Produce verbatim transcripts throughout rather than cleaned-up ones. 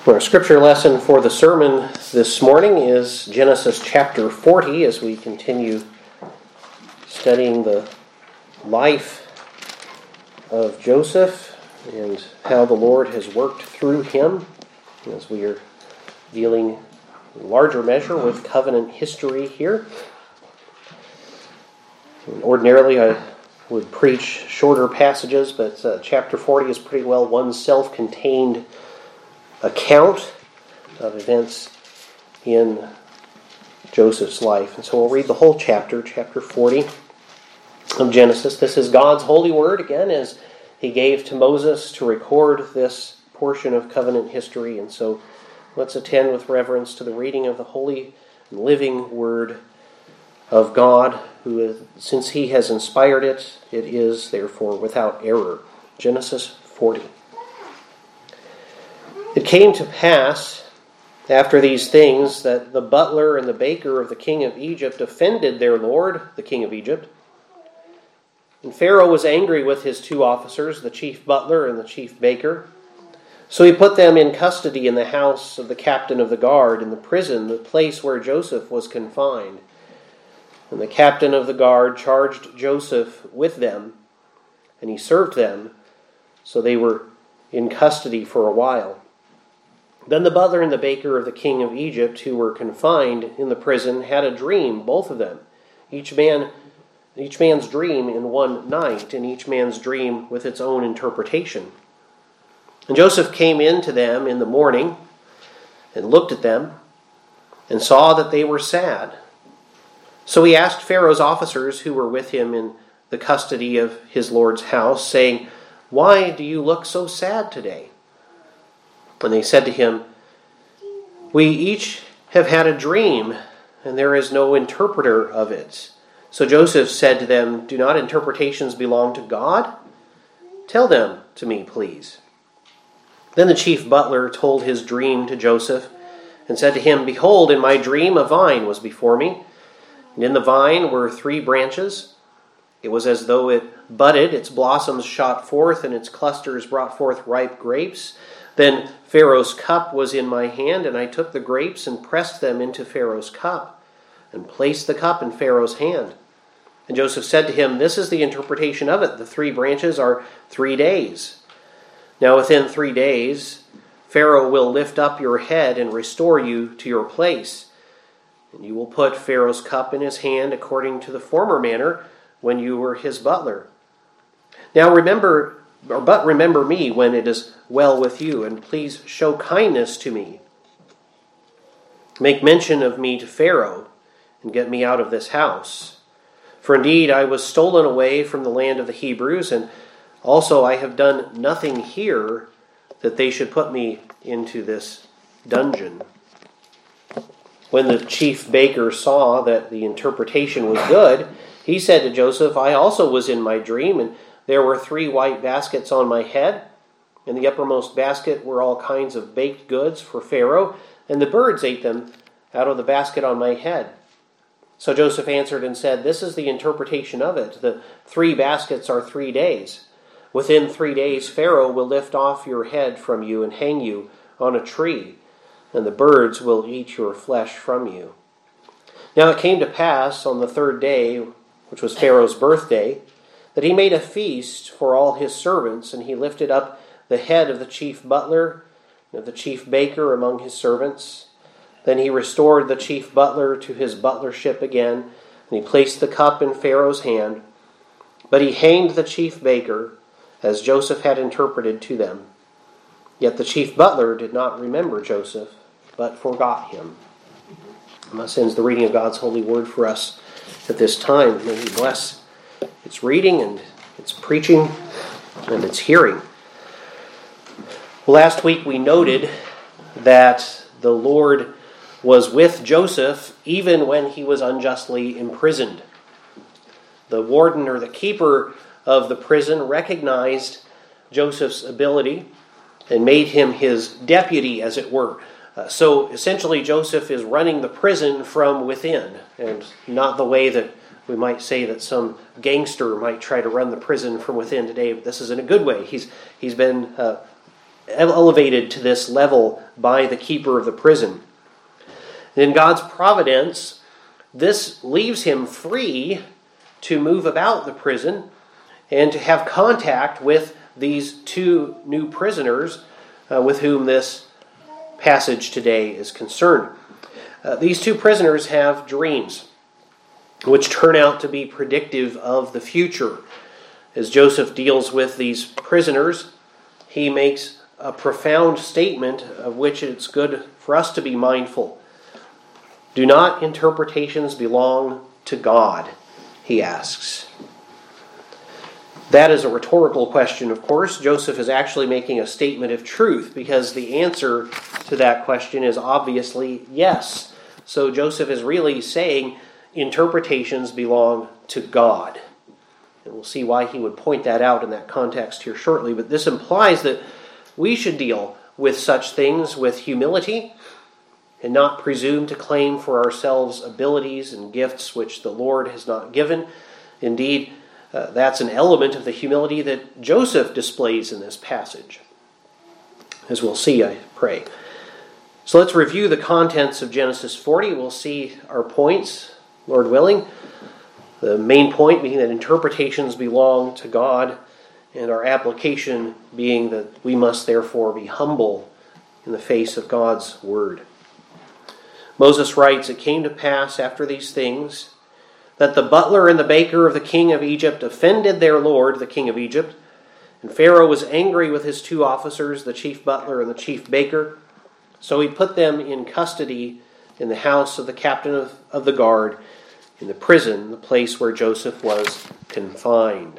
Our scripture lesson for the sermon this morning is Genesis chapter forty, as we continue studying the life of Joseph and how the Lord has worked through him, as we are dealing in larger measure with covenant history here. And ordinarily I would preach shorter passages, but uh, chapter forty is pretty well one self-contained account of events in Joseph's life. And so we'll read the whole chapter, chapter forty of Genesis. This is God's holy word, again, as he gave to Moses to record this portion of covenant history. And so let's attend with reverence to the reading of the holy and living word of God, who, is, since he has inspired it, it is therefore without error. Genesis forty. It came to pass after these things that the butler and the baker of the king of Egypt offended their lord, the king of Egypt. And Pharaoh was angry with his two officers, the chief butler and the chief baker. So he put them in custody in the house of the captain of the guard, in the prison, the place where Joseph was confined. And the captain of the guard charged Joseph with them, and he served them, so they were in custody for a while. Then the butler and the baker of the king of Egypt, who were confined in the prison, had a dream, both of them, each man, each man's dream in one night, and each man's dream with its own interpretation. And Joseph came in to them in the morning, and looked at them, and saw that they were sad. So he asked Pharaoh's officers who were with him in the custody of his lord's house, saying, "Why do you look so sad today?" And they said to him, "We each have had a dream, and there is no interpreter of it." So Joseph said to them, "Do not interpretations belong to God? Tell them to me, please." Then the chief butler told his dream to Joseph, and said to him, "Behold, in my dream a vine was before me, and in the vine were three branches. It was as though it budded, its blossoms shot forth, and its clusters brought forth ripe grapes. Then Pharaoh's cup was in my hand, and I took the grapes and pressed them into Pharaoh's cup, and placed the cup in Pharaoh's hand." And Joseph said to him, "This is the interpretation of it. The three branches are three days. Now within three days, Pharaoh will lift up your head and restore you to your place. And you will put Pharaoh's cup in his hand according to the former manner when you were his butler. Now remember, or but remember me when it is well with you, and please show kindness to me. Make mention of me to Pharaoh, and get me out of this house. For indeed I was stolen away from the land of the Hebrews, and also I have done nothing here that they should put me into this dungeon." When the chief baker saw that the interpretation was good, he said to Joseph, "I also was in my dream, and there were three white baskets on my head. In the uppermost basket were all kinds of baked goods for Pharaoh, and the birds ate them out of the basket on my head." So Joseph answered and said, "This is the interpretation of it. The three baskets are three days. Within three days Pharaoh will lift off your head from you and hang you on a tree, and the birds will eat your flesh from you." Now it came to pass on the third day, which was Pharaoh's birthday, that he made a feast for all his servants, and he lifted up the head of the chief butler and of the chief baker among his servants. Then he restored the chief butler to his butlership again, and he placed the cup in Pharaoh's hand. But he hanged the chief baker, as Joseph had interpreted to them. Yet the chief butler did not remember Joseph, but forgot him. And thus ends the reading of God's holy word for us at this time. May he bless its reading and its preaching and its hearing. Last week we noted that the Lord was with Joseph even when he was unjustly imprisoned. The warden or the keeper of the prison recognized Joseph's ability and made him his deputy, as it were. Uh, so essentially Joseph is running the prison from within, and not the way that we might say that some gangster might try to run the prison from within today. But this is in a good way. He's he's been uh, elevated to this level by the keeper of the prison. In God's providence, this leaves him free to move about the prison and to have contact with these two new prisoners uh, with whom this passage today is concerned. Uh, these two prisoners have dreams which turn out to be predictive of the future. As Joseph deals with these prisoners, he makes a profound statement of which it's good for us to be mindful. Do not interpretations belong to God, he asks. That is a rhetorical question, of course. Joseph is actually making a statement of truth because the answer to that question is obviously yes. So Joseph is really saying interpretations belong to God. And we'll see why he would point that out in that context here shortly. But this implies that we should deal with such things with humility and not presume to claim for ourselves abilities and gifts which the Lord has not given. Indeed, uh, that's an element of the humility that Joseph displays in this passage, as we'll see, I pray. So let's review the contents of Genesis forty. We'll see our points, Lord willing. The main point being that interpretations belong to God, and our application being that we must therefore be humble in the face of God's word. Moses writes, "It came to pass after these things that the butler and the baker of the king of Egypt offended their lord, the king of Egypt. And Pharaoh was angry with his two officers, the chief butler and the chief baker. So he put them in custody in the house of the captain of, of the guard, in the prison, the place where Joseph was confined."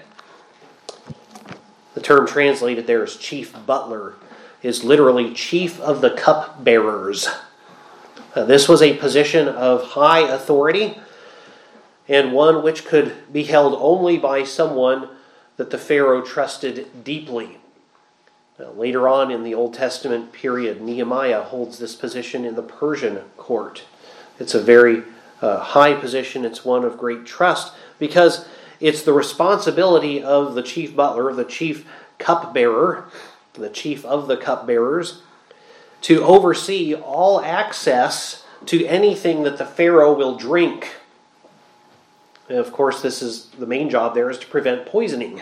The term translated there as chief butler is literally chief of the cupbearers. Uh, this was a position of high authority and one which could be held only by someone that the Pharaoh trusted deeply. Uh, later on in the Old Testament period, Nehemiah holds this position in the Persian court. It's a very uh, high position. It's one of great trust because it's the responsibility of the chief butler, the chief cupbearer, the chief of the cupbearers, to oversee all access to anything that the Pharaoh will drink. And of course, this is the main job there is to prevent poisoning.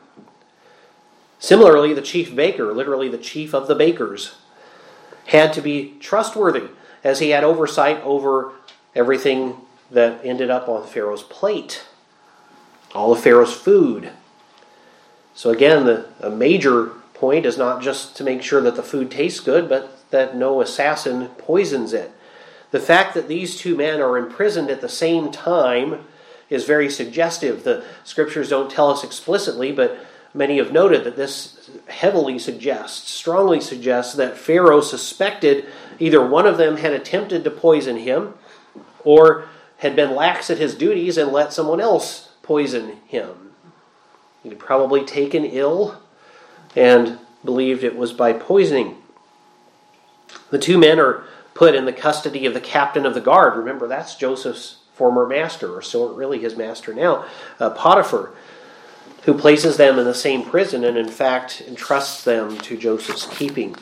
Similarly, the chief baker, literally the chief of the bakers, had to be trustworthy as he had oversight over everything that ended up on Pharaoh's plate, all of Pharaoh's food. So again, the, a major point is not just to make sure that the food tastes good, but that no assassin poisons it. The fact that these two men are imprisoned at the same time is very suggestive. The scriptures don't tell us explicitly, but many have noted that this heavily suggests, strongly suggests that Pharaoh suspected either one of them had attempted to poison him or had been lax at his duties and let someone else poison him. He'd probably taken ill and believed it was by poisoning. The two men are put in the custody of the captain of the guard. Remember, that's Joseph's former master, or so really his master now, uh, Potiphar, who places them in the same prison and in fact entrusts them to Joseph's keeping.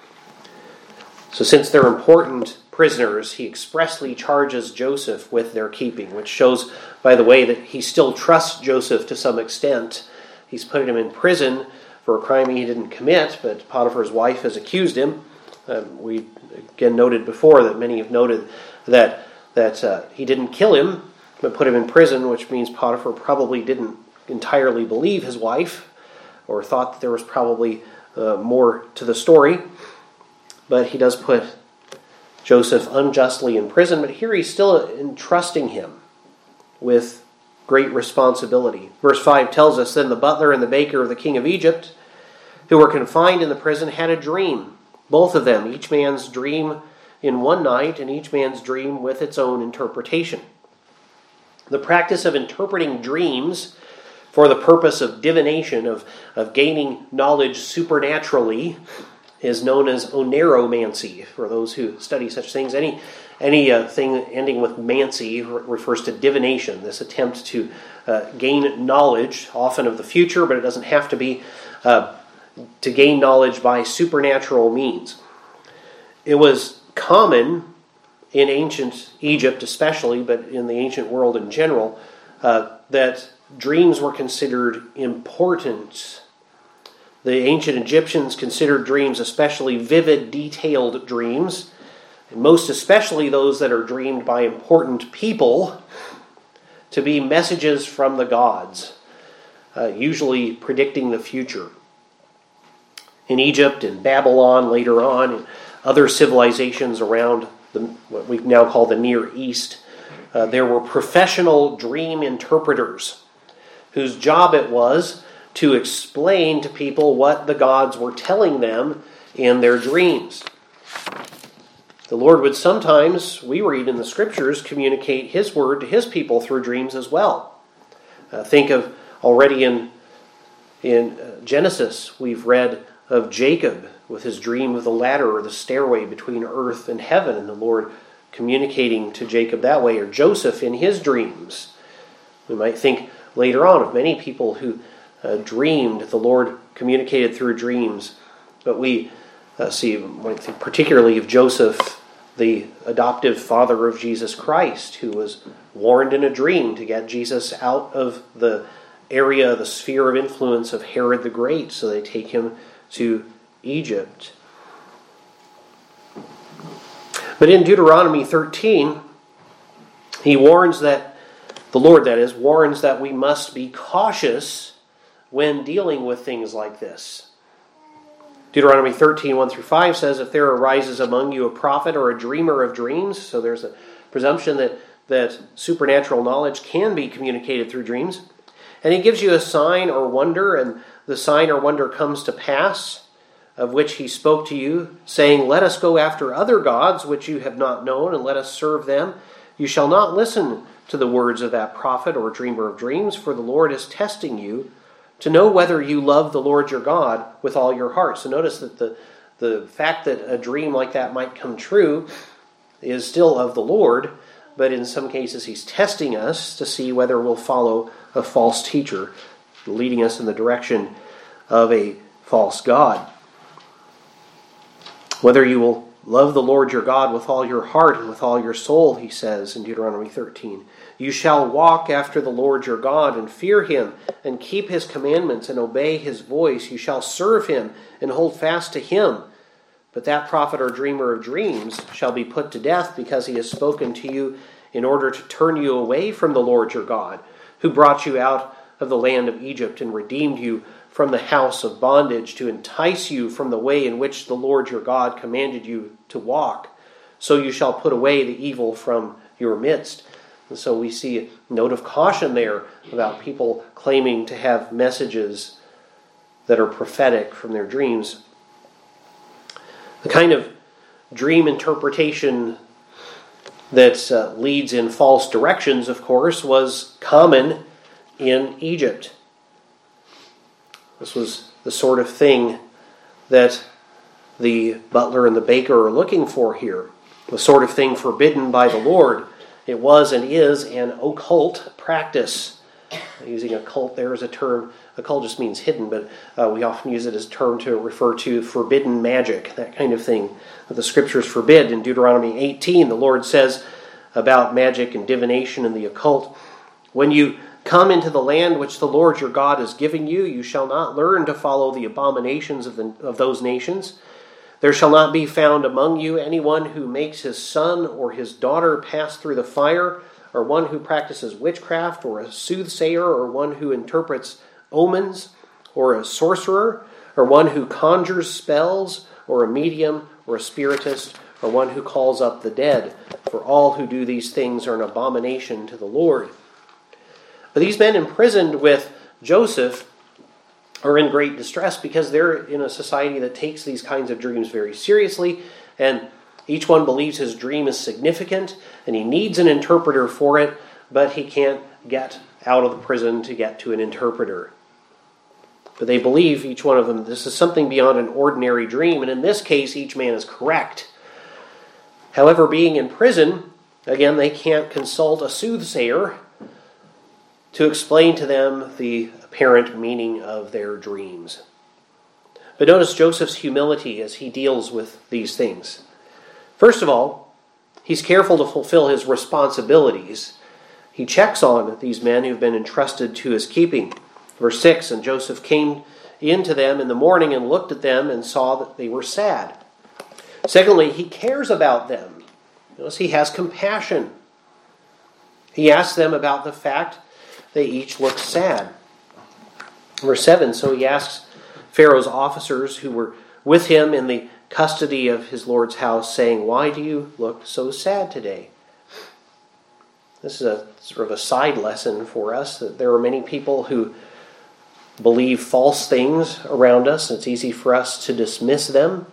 So since they're important prisoners, he expressly charges Joseph with their keeping, which shows, by the way, that he still trusts Joseph to some extent. He's put him in prison for a crime he didn't commit, but Potiphar's wife has accused him. Um, we again noted before that many have noted that that uh, he didn't kill him, but put him in prison, which means Potiphar probably didn't entirely believe his wife, or thought that there was probably uh, more to the story. But he does put Joseph unjustly in prison, but here he's still entrusting him with great responsibility. Verse five tells us, "Then the butler and the baker of the king of Egypt, who were confined in the prison, had a dream. Both of them, each man's dream in one night, and each man's dream with its own interpretation." The practice of interpreting dreams for the purpose of divination, of, of gaining knowledge supernaturally, is known as oneromancy. For those who study such things, any any uh, thing ending with mancy re- refers to divination, this attempt to uh, gain knowledge, often of the future, but it doesn't have to be. Uh, to gain knowledge by supernatural means. It was common in ancient Egypt especially, but in the ancient world in general, uh, that dreams were considered important. The ancient Egyptians considered dreams, especially vivid, detailed dreams, and most especially those that are dreamed by important people, to be messages from the gods, uh, usually predicting the future. In Egypt and Babylon later on, and other civilizations around the, what we now call the Near East, uh, there were professional dream interpreters whose job it was to explain to people what the gods were telling them in their dreams. The Lord would sometimes, we read in the Scriptures, communicate His word to His people through dreams as well. Uh, think of already in, in Genesis, we've read of Jacob with his dream of the ladder or the stairway between earth and heaven, and the Lord communicating to Jacob that way, or Joseph in his dreams. We might think later on of many people who uh, dreamed, the Lord communicated through dreams. But we uh, see, I think particularly of Joseph, the adoptive father of Jesus Christ, who was warned in a dream to get Jesus out of the area, the sphere of influence of Herod the Great, so they take him to Egypt. But in Deuteronomy thirteen, he warns that, the Lord that is, warns that we must be cautious when dealing with things like this. Deuteronomy thirteen, one through five says, if there arises among you a prophet or a dreamer of dreams, so there's a presumption that, that supernatural knowledge can be communicated through dreams, and he gives you a sign or wonder, and the sign or wonder comes to pass, of which he spoke to you, saying, let us go after other gods which you have not known, and let us serve them. You shall not listen to the words of that prophet or dreamer of dreams, for the Lord is testing you to know whether you love the Lord your God with all your heart. So notice that the, the fact that a dream like that might come true is still of the Lord, but in some cases he's testing us to see whether we'll follow a false teacher, leading us in the direction of a false god. Whether you will love the Lord your God with all your heart and with all your soul, he says in Deuteronomy thirteen. You shall walk after the Lord your God and fear him and keep his commandments and obey his voice. You shall serve him and hold fast to him. But that prophet or dreamer of dreams shall be put to death because he has spoken to you in order to turn you away from the Lord your God, who brought you out of the land of Egypt and redeemed you from the house of bondage, to entice you from the way in which the Lord your God commanded you to walk. So you shall put away the evil from your midst. And so we see a note of caution there about people claiming to have messages that are prophetic from their dreams. The kind of dream interpretation that uh, leads in false directions, of course, was common in Egypt. This was the sort of thing that the butler and the baker are looking for here. The sort of thing forbidden by the Lord. It was and is an occult practice. Using occult there as a term, occult just means hidden, but uh, we often use it as a term to refer to forbidden magic, that kind of thing that the Scriptures forbid. In Deuteronomy eighteen, the Lord says about magic and divination and the occult, when you come into the land which the Lord your God is giving you, you shall not learn to follow the abominations of, the, of those nations. There shall not be found among you anyone who makes his son or his daughter pass through the fire, or one who practices witchcraft, or a soothsayer, or one who interprets omens, or a sorcerer, or one who conjures spells, or a medium, or a spiritist, or one who calls up the dead. For all who do these things are an abomination to the Lord. But these men imprisoned with Joseph are in great distress because they're in a society that takes these kinds of dreams very seriously, and each one believes his dream is significant, and he needs an interpreter for it, but he can't get out of the prison to get to an interpreter. But they believe, each one of them, this is something beyond an ordinary dream, and in this case, each man is correct. However, being in prison, again, they can't consult a soothsayer to explain to them the apparent meaning of their dreams. But notice Joseph's humility as he deals with these things. First of all, he's careful to fulfill his responsibilities. He checks on these men who've been entrusted to his keeping. Verse six, and Joseph came in to them in the morning and looked at them and saw that they were sad. Secondly, he cares about them. Notice he has compassion. He asks them about the fact they each look sad. Verse seven, so he asks Pharaoh's officers who were with him in the custody of his Lord's house, saying, why do you look so sad today? This is a sort of a side lesson for us, that there are many people who believe false things around us. It's easy for us to dismiss them.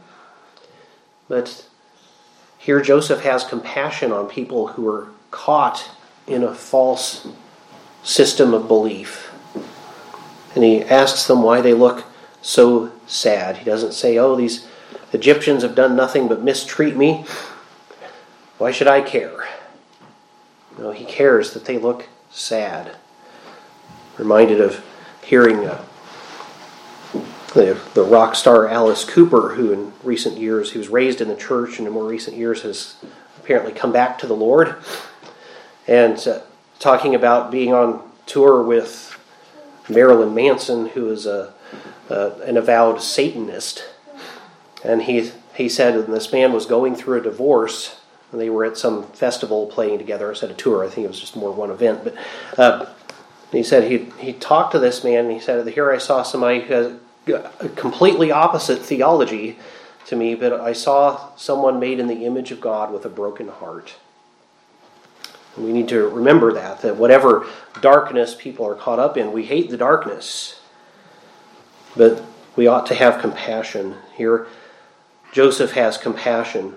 But here Joseph has compassion on people who are caught in a false system of belief. And he asks them why they look so sad. He doesn't say, oh, these Egyptians have done nothing but mistreat me. Why should I care? No, he cares that they look sad. Reminded of hearing uh, the, the rock star Alice Cooper, who in recent years, he was raised in the church and in more recent years has apparently come back to the Lord. And uh, talking about being on tour with Marilyn Manson, who is a, uh, an avowed Satanist. And he he said when this man was going through a divorce, and they were at some festival playing together. I said a tour. I think it was just more one event. But uh, he said he he talked to this man, and he said, here I saw somebody who has a completely opposite theology to me, but I saw someone made in the image of God with a broken heart. And we need to remember that, that whatever darkness people are caught up in, we hate the darkness. But we ought to have compassion. Here, Joseph has compassion.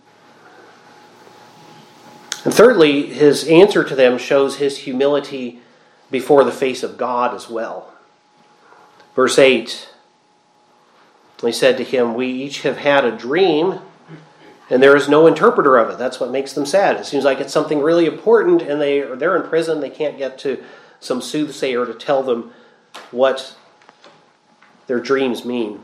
And thirdly, his answer to them shows his humility before the face of God as well. Verse eight, they said to him, we each have had a dream, and there is no interpreter of it. That's what makes them sad. It seems like it's something really important, and they, they're in prison. They can't get to some soothsayer to tell them what their dreams mean.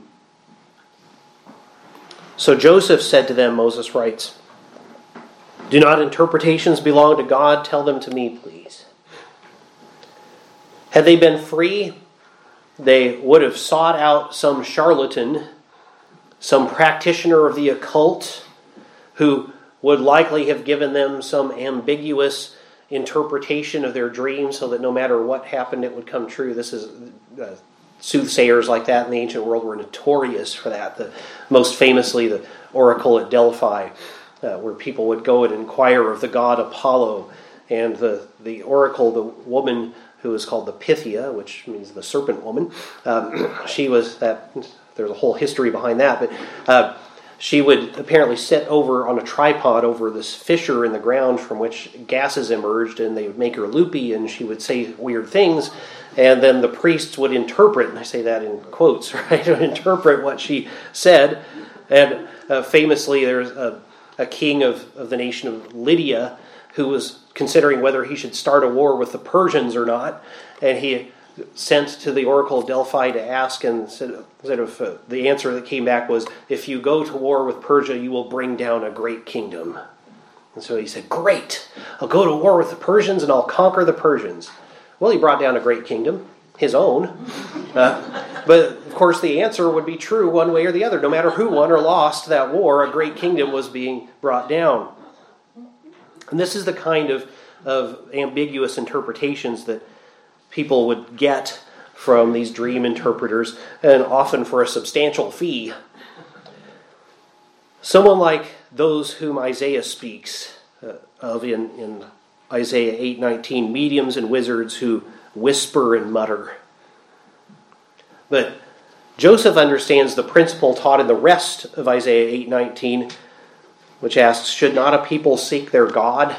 So Joseph said to them, Moses writes, do not interpretations belong to God? Tell them to me, please. Had they been free, they would have sought out some charlatan, some practitioner of the occult, who would likely have given them some ambiguous interpretation of their dream so that no matter what happened, it would come true. This is uh, soothsayers like that in the ancient world were notorious for that. The, most famously, the oracle at Delphi, uh, where people would go and inquire of the god Apollo, and the, the oracle, the woman who is called the Pythia, which means the serpent woman. Um, she was that. There's a whole history behind that, but uh, she would apparently sit over on a tripod over this fissure in the ground from which gases emerged, and they would make her loopy, and she would say weird things, and then the priests would interpret, and I say that in quotes, right? Would interpret what she said, and uh, famously, there's a, a king of, of the nation of Lydia who was considering whether he should start a war with the Persians or not, and he sent to the oracle of Delphi to ask, and said, said if, uh, the answer that came back was, if you go to war with Persia, you will bring down a great kingdom. And so he said, great, I'll go to war with the Persians and I'll conquer the Persians. Well, he brought down a great kingdom, his own. Uh, but, of course, the answer would be true one way or the other. No matter who won or lost that war, a great kingdom was being brought down. And this is the kind of, of ambiguous interpretations that people would get from these dream interpreters, and often for a substantial fee. Someone like those whom Isaiah speaks uh, of in, in Isaiah eight nineteen, mediums and wizards who whisper and mutter. But Joseph understands the principle taught in the rest of Isaiah eight nineteen, which asks, should not a people seek their God?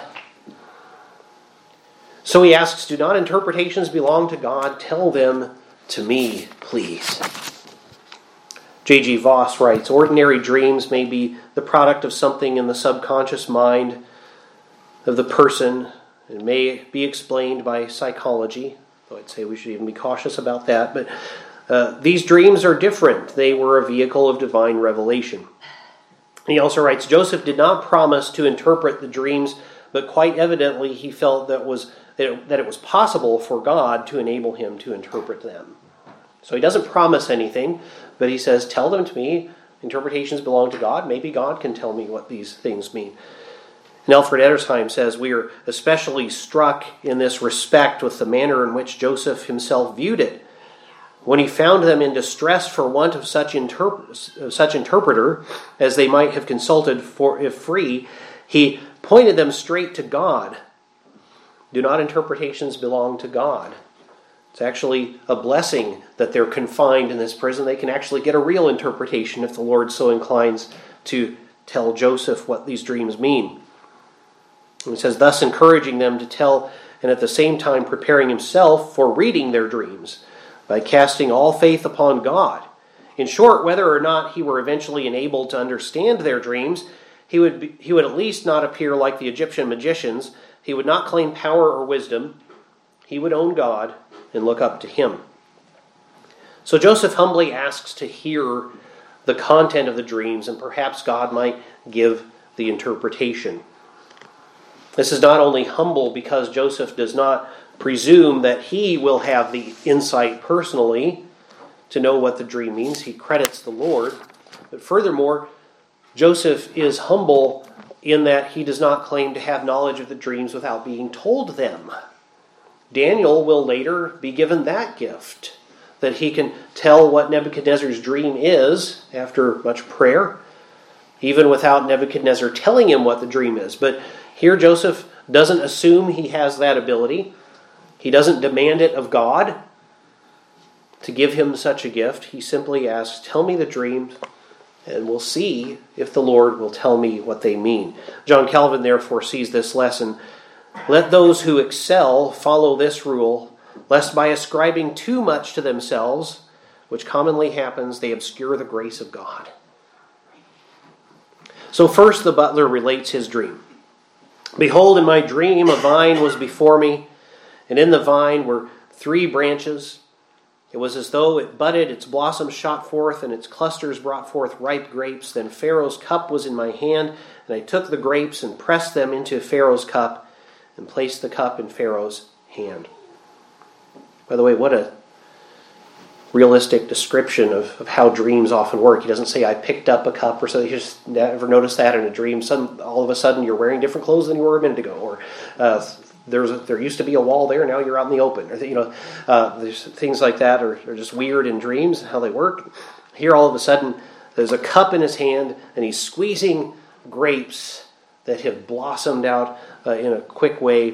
So he asks, do not interpretations belong to God? Tell them to me, please. J G Voss writes, ordinary dreams may be the product of something in the subconscious mind of the person. It may be explained by psychology, though I'd say we should even be cautious about that. But Uh, these dreams are different. They were a vehicle of divine revelation. He also writes, Joseph did not promise to interpret the dreams, but quite evidently he felt that, was, that, it, that it was possible for God to enable him to interpret them. So he doesn't promise anything, but he says, tell them to me. Interpretations belong to God. Maybe God can tell me what these things mean. And Alfred Edersheim says, we are especially struck in this respect with the manner in which Joseph himself viewed it. When he found them in distress for want of such, interp- such interpreter as they might have consulted for if free, he pointed them straight to God. Do not interpretations belong to God? It's actually a blessing that they're confined in this prison. They can actually get a real interpretation if the Lord so inclines to tell Joseph what these dreams mean. And it says, thus encouraging them to tell and at the same time preparing himself for reading their dreams by casting all faith upon God. In short, whether or not he were eventually enabled to understand their dreams, he would be, he would at least not appear like the Egyptian magicians. He would not claim power or wisdom. He would own God and look up to him. So Joseph humbly asks to hear the content of the dreams, and perhaps God might give the interpretation. This is not only humble because Joseph does not presume that he will have the insight personally to know what the dream means. He credits the Lord. But furthermore, Joseph is humble in that he does not claim to have knowledge of the dreams without being told them. Daniel will later be given that gift, that he can tell what Nebuchadnezzar's dream is after much prayer, even without Nebuchadnezzar telling him what the dream is. But here Joseph doesn't assume he has that ability. He doesn't demand it of God to give him such a gift. He simply asks, tell me the dreams, and we'll see if the Lord will tell me what they mean. John Calvin therefore sees this lesson. Let those who excel follow this rule, lest by ascribing too much to themselves, which commonly happens, they obscure the grace of God. So first the butler relates his dream. Behold, in my dream a vine was before me, and in the vine were three branches. It was as though it budded, its blossoms shot forth, and its clusters brought forth ripe grapes. Then Pharaoh's cup was in my hand, and I took the grapes and pressed them into Pharaoh's cup, and placed the cup in Pharaoh's hand. By the way, what a realistic description of, of how dreams often work. He doesn't say, I picked up a cup or something. You just never noticed that in a dream. Some, all of a sudden you're wearing different clothes than you were a minute ago. Or uh, there's a, there used to be a wall there, now you're out in the open. Or, you know, uh, there's things like that are, are just weird in dreams, how they work. Here all of a sudden there's a cup in his hand and he's squeezing grapes that have blossomed out uh, in a quick way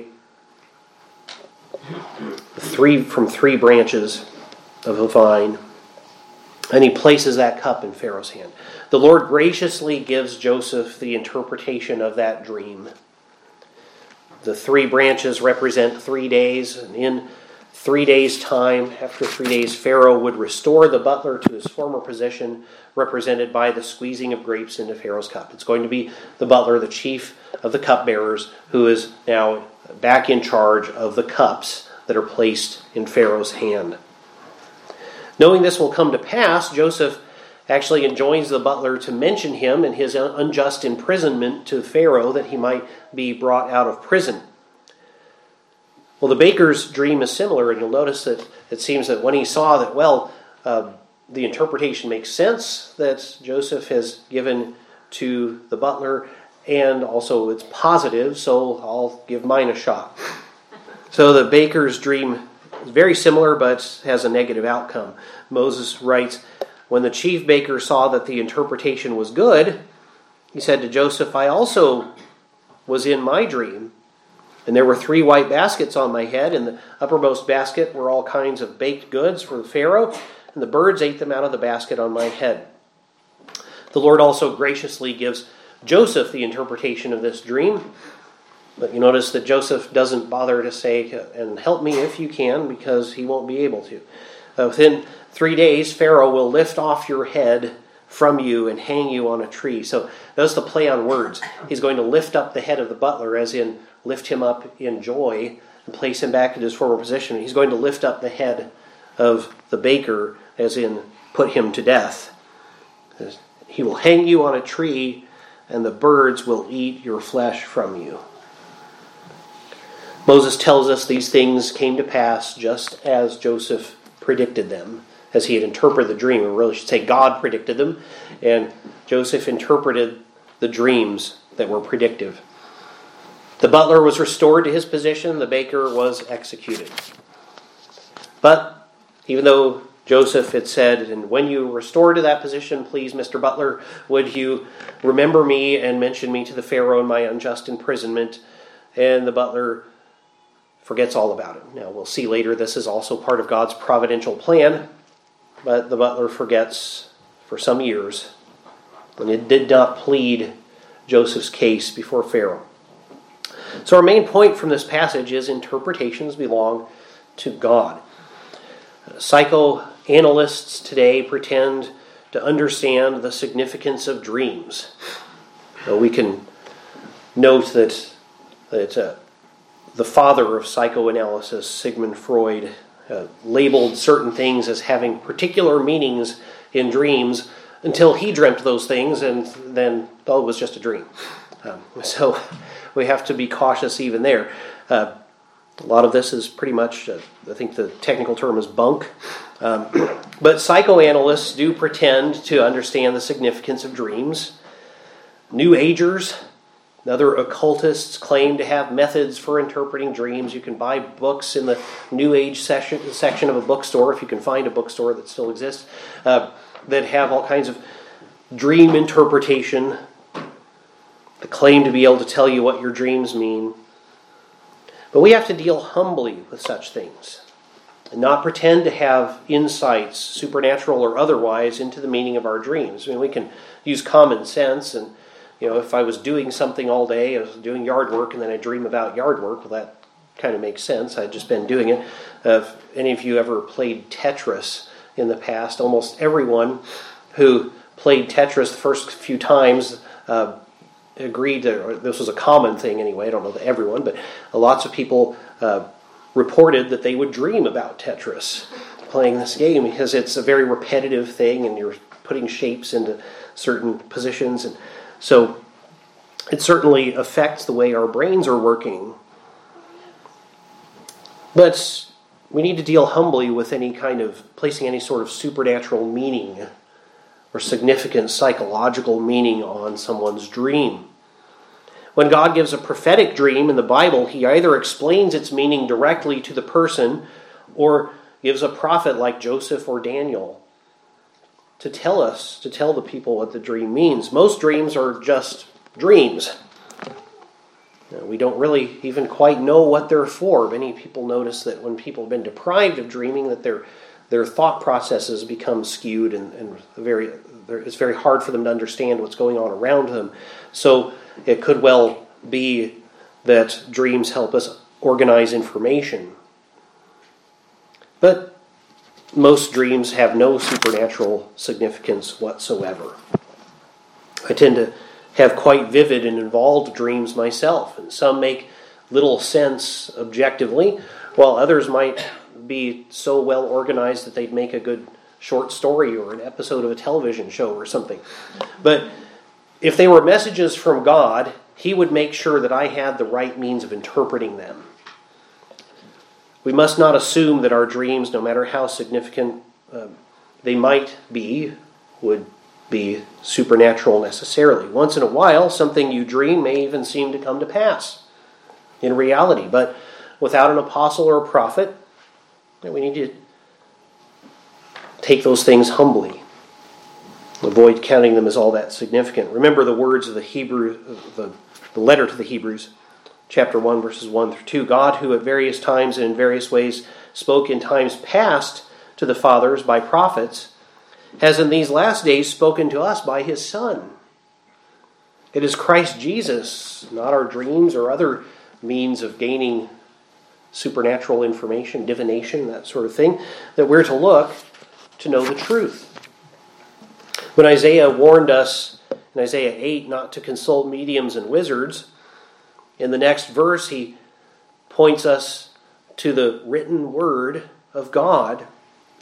three from three branches of a vine, and he places that cup in Pharaoh's hand. The Lord graciously gives Joseph the interpretation of that dream. The three branches represent three days, and in three days' time, after three days, Pharaoh would restore the butler to his former position, represented by the squeezing of grapes into Pharaoh's cup. It's going to be the butler, the chief of the cupbearers, who is now back in charge of the cups that are placed in Pharaoh's hand. Knowing this will come to pass, Joseph actually enjoins the butler to mention him and his unjust imprisonment to Pharaoh, that he might be brought out of prison. Well, the baker's dream is similar, and you'll notice that it seems that when he saw that, well, uh, the interpretation makes sense that Joseph has given to the butler, and also it's positive, so I'll give mine a shot. So the baker's dream is very similar, but has a negative outcome. Moses writes, when the chief baker saw that the interpretation was good, he said to Joseph, I also was in my dream, and there were three white baskets on my head. In the uppermost basket were all kinds of baked goods for Pharaoh, and the birds ate them out of the basket on my head. The Lord also graciously gives Joseph the interpretation of this dream. But you notice that Joseph doesn't bother to say, and help me if you can, because he won't be able to. Uh, within three days, Pharaoh will lift off your head from you and hang you on a tree. So notice the play on words. He's going to lift up the head of the butler, as in lift him up in joy and place him back in his former position. He's going to lift up the head of the baker as in put him to death. He will hang you on a tree, and the birds will eat your flesh from you. Moses tells us these things came to pass just as Joseph predicted them, as he had interpreted the dream. Or really should say God predicted them, and Joseph interpreted the dreams that were predictive. The butler was restored to his position, the baker was executed. But even though Joseph had said, and when you restore to that position, please, Mister Butler, would you remember me and mention me to the Pharaoh in my unjust imprisonment? And the butler forgets all about it. Now, we'll see later this is also part of God's providential plan, but the butler forgets for some years, and it did not plead Joseph's case before Pharaoh. So our main point from this passage is interpretations belong to God. Psychoanalysts today pretend to understand the significance of dreams. Now, we can note that, that uh, the father of psychoanalysis, Sigmund Freud, uh, labeled certain things as having particular meanings in dreams until he dreamt those things, and then, oh, it was just a dream. Um, so we have to be cautious even there. Uh, a lot of this is pretty much, uh, I think the technical term is bunk. Um, but psychoanalysts do pretend to understand the significance of dreams. New Agers, other occultists, claim to have methods for interpreting dreams. You can buy books in the New Age section, section of a bookstore, if you can find a bookstore that still exists, uh, that have all kinds of dream interpretation that claim to be able to tell you what your dreams mean. But we have to deal humbly with such things and not pretend to have insights, supernatural or otherwise, into the meaning of our dreams. I mean, we can use common sense, and you know, if I was doing something all day, I was doing yard work, and then I dream about yard work, well, that kind of makes sense. I'd just been doing it. Uh, if any of you ever played Tetris in the past, almost everyone who played Tetris the first few times uh, agreed, to, or this was a common thing anyway, I don't know that everyone, but lots of people uh, reported that they would dream about Tetris, playing this game, because it's a very repetitive thing, and you're putting shapes into certain positions, and so it certainly affects the way our brains are working. But we need to deal humbly with any kind of placing any sort of supernatural meaning or significant psychological meaning on someone's dream. When God gives a prophetic dream in the Bible, he either explains its meaning directly to the person or gives a prophet like Joseph or Daniel to tell us, to tell the people what the dream means. Most dreams are just dreams. We don't really even quite know what they're for. Many people notice that when people have been deprived of dreaming, that their their thought processes become skewed, and, and very it's very hard for them to understand what's going on around them. So it could well be that dreams help us organize information. But most dreams have no supernatural significance whatsoever. I tend to have quite vivid and involved dreams myself, and some make little sense objectively, while others might be so well organized that they'd make a good short story or an episode of a television show or something. But if they were messages from God, he would make sure that I had the right means of interpreting them. We must not assume that our dreams, no matter how significant uh, they might be, would be supernatural necessarily. Once in a while, something you dream may even seem to come to pass in reality. But without an apostle or a prophet, we need to take those things humbly. Avoid counting them as all that significant. Remember the words of the Hebrew, the, the letter to the Hebrews, chapter one, verses one through two. God, who at various times and in various ways spoke in times past to the fathers by prophets, has in these last days spoken to us by his Son. It is Christ Jesus, not our dreams or other means of gaining supernatural information, divination, that sort of thing, that we're to look to know the truth. When Isaiah warned us in Isaiah eight not to consult mediums and wizards, in the next verse he points us to the written word of God,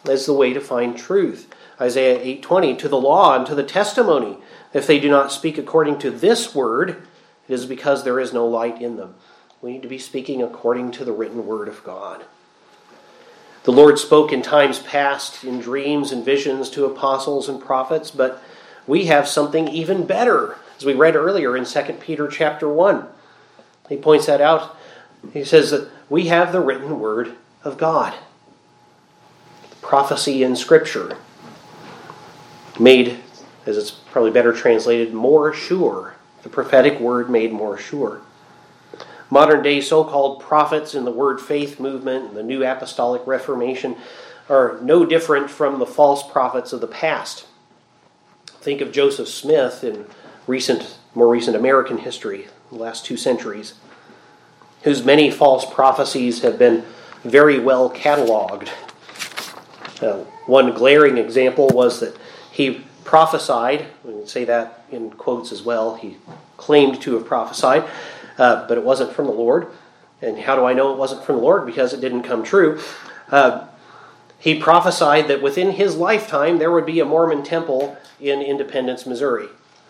as the way to find truth. Isaiah eight twenty, to the law and to the testimony. If they do not speak according to this word, it is because there is no light in them. We need to be speaking according to the written word of God. The Lord spoke in times past in dreams and visions to apostles and prophets, but we have something even better, as we read earlier in Second Peter chapter one. He points that out. He says that we have the written word of God. Prophecy in Scripture, made, as it's probably better translated, more sure. The prophetic word made more sure. Modern day so-called prophets in the Word Faith movement and the New Apostolic Reformation are no different from the false prophets of the past. Think of Joseph Smith in recent, more recent American history, the last two centuries, whose many false prophecies have been very well cataloged. Uh, one glaring example was that he prophesied, we can say that in quotes as well, he claimed to have prophesied, uh, but it wasn't from the Lord. And how do I know it wasn't from the Lord? Because it didn't come true. Uh, he prophesied that within his lifetime there would be a Mormon temple in Independence, Missouri.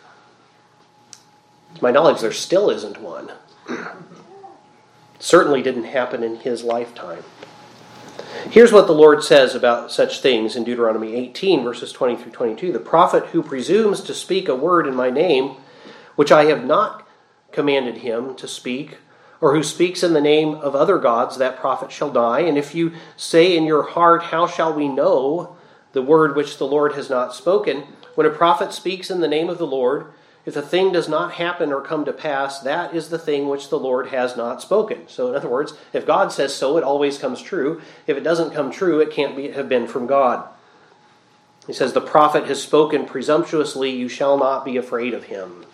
To my knowledge, there still isn't one. Certainly didn't happen in his lifetime. Here's what the Lord says about such things in Deuteronomy eighteen, verses twenty through twenty-two. The prophet who presumes to speak a word in my name, which I have not commanded him to speak, or who speaks in the name of other gods, that prophet shall die. And if you say in your heart, how shall we know the word which the Lord has not spoken? When a prophet speaks in the name of the Lord, if the thing does not happen or come to pass, that is the thing which the Lord has not spoken. So in other words, if God says so, it always comes true. If it doesn't come true, it can't be, have been from God. He says, the prophet has spoken presumptuously, you shall not be afraid of him.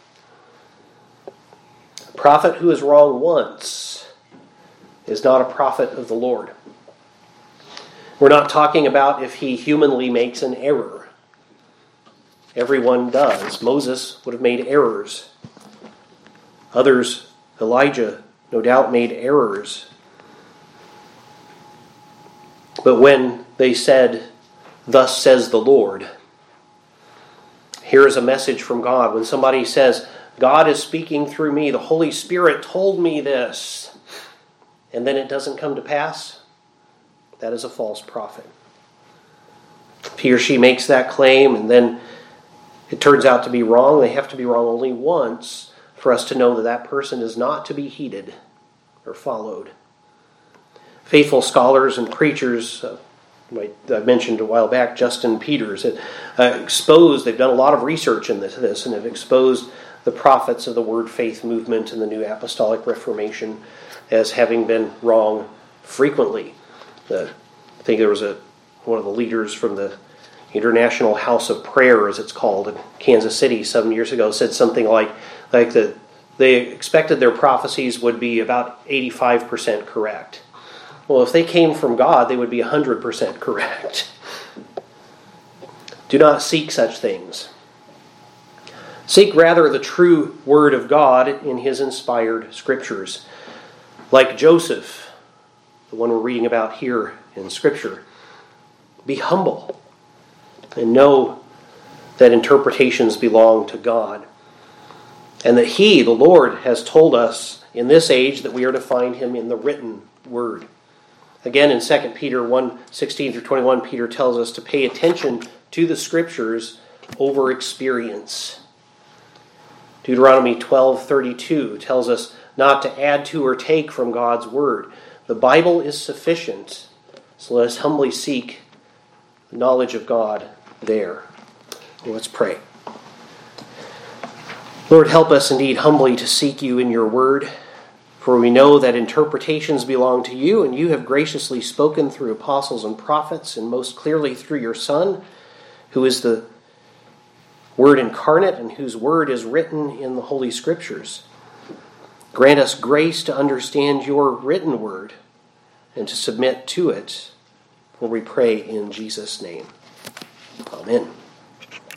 A prophet who is wrong once is not a prophet of the Lord. We're not talking about if he humanly makes an error. Everyone does. Moses would have made errors. Others, Elijah, no doubt made errors. But when they said, thus says the Lord, here is a message from God. When somebody says, God is speaking through me, the Holy Spirit told me this, and then it doesn't come to pass, that is a false prophet. If he or she makes that claim and then it turns out to be wrong, they have to be wrong only once for us to know that that person is not to be heeded or followed. Faithful scholars and preachers, uh, I mentioned a while back, Justin Peters, uh, exposed, they've done a lot of research in this, this and have exposed the prophets of the Word Faith movement and the New Apostolic Reformation as having been wrong frequently. Uh, I think there was a one of the leaders from the International House of Prayer, as it's called, in Kansas City seven years ago, said something like, like that they expected their prophecies would be about eighty-five percent correct. Well, if they came from God, they would be one hundred percent correct. Do not seek such things. Seek rather the true Word of God in His inspired Scriptures. Like Joseph, the one we're reading about here in Scripture, be humble and know that interpretations belong to God. And that He, the Lord, has told us in this age that we are to find Him in the written Word. Again, in Second Peter one, sixteen through twenty-one, Peter tells us to pay attention to the Scriptures over experience. Deuteronomy twelve thirty-two tells us not to add to or take from God's Word. The Bible is sufficient, so let us humbly seek the knowledge of God there. Let's pray. Lord, help us indeed humbly to seek you in your word, for we know that interpretations belong to you, and you have graciously spoken through apostles and prophets, and most clearly through your Son, who is the Word incarnate and whose word is written in the Holy Scriptures. Grant us grace to understand your written word and to submit to it, for we pray in Jesus' name. Amen.